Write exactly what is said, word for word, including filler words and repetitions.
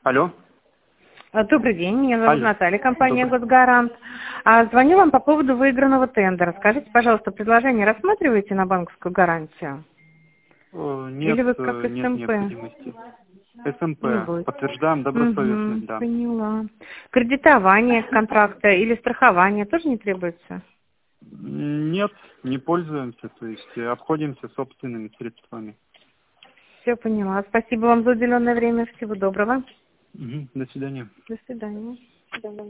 Алло. А, Добрый день, меня зовут Алло. Наталья, компания Добрый. «Госгарант». А, Звоню вам по поводу выигранного тендера. Скажите, пожалуйста, предложение рассматриваете на банковскую гарантию? Э, Нет, Или вы как э, нет СМП? необходимости. Не СМП. будет. Подтверждаем добросовестность, Угу, да. поняла. Кредитование контракта или страхование тоже не требуется? Нет, не пользуемся, то есть э, обходимся собственными средствами. Все поняла. Спасибо вам за уделенное время. Всего доброго. Мгм. До свидания. До свидания.